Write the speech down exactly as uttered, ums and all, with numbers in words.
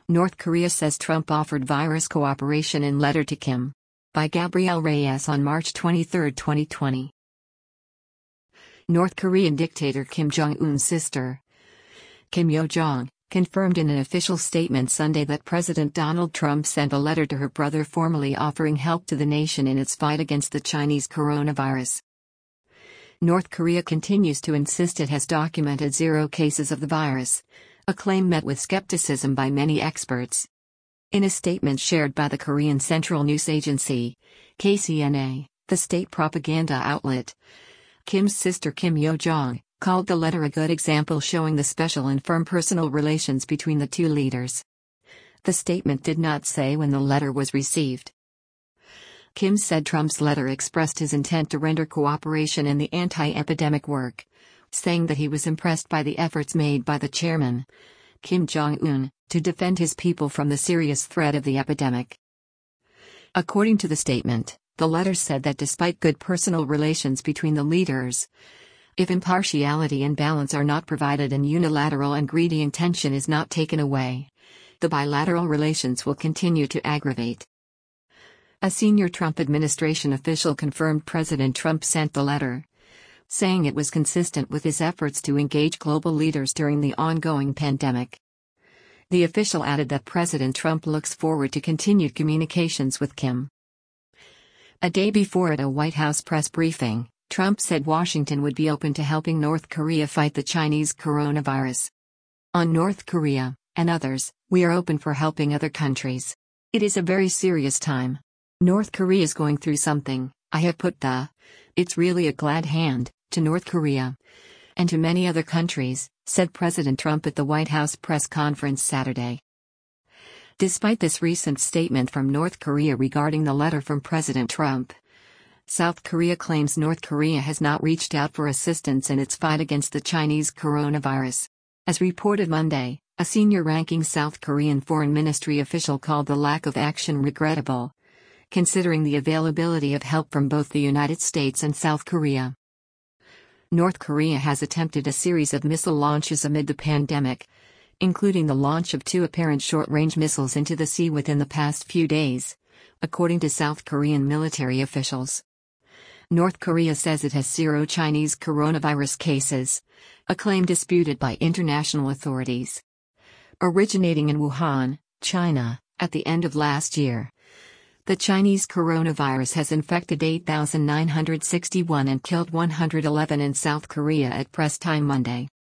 North Korea says Trump offered virus cooperation in letter to Kim. By Gabrielle Reyes on March twenty-third, twenty twenty. North Korean dictator Kim Jong-un's sister, Kim Yo-jong, confirmed in an official statement Sunday that President Donald Trump sent a letter to her brother formally offering help to the nation in its fight against the Chinese coronavirus. North Korea continues to insist it has documented zero cases of the virus, a claim met with skepticism by many experts. In a statement shared by the Korean Central News Agency, K C N A, the state propaganda outlet, Kim's sister Kim Yo-jong called the letter a good example showing the special and firm personal relations between the two leaders. The statement did not say when the letter was received. Kim said Trump's letter expressed his intent to render cooperation in the anti-epidemic work, saying that he was impressed by the efforts made by the chairman, Kim Jong-un, to defend his people from the serious threat of the epidemic. According to the statement, the letter said that despite good personal relations between the leaders, if impartiality and balance are not provided and unilateral and greedy intention is not taken away, the bilateral relations will continue to aggravate. A senior Trump administration official confirmed President Trump sent the letter, saying it was consistent with his efforts to engage global leaders during the ongoing pandemic. The official added that President Trump looks forward to continued communications with Kim. A day before at a White House press briefing, Trump said Washington would be open to helping North Korea fight the Chinese coronavirus. On North Korea, and others, we are open for helping other countries. It is a very serious time. North Korea is going through something. I have put the, it's really a glad hand, to North Korea, and to many other countries, said President Trump at the White House press conference Saturday. Despite this recent statement from North Korea regarding the letter from President Trump, South Korea claims North Korea has not reached out for assistance in its fight against the Chinese coronavirus. As reported Monday, a senior-ranking South Korean foreign ministry official called the lack of action regrettable, considering the availability of help from both the United States and South Korea. North Korea has attempted a series of missile launches amid the pandemic, including the launch of two apparent short-range missiles into the sea within the past few days, according to South Korean military officials. North Korea says it has zero Chinese coronavirus cases, a claim disputed by international authorities. Originating in Wuhan, China, at the end of last year, the Chinese coronavirus has infected eight thousand nine hundred sixty-one and killed one hundred eleven in South Korea at press time Monday.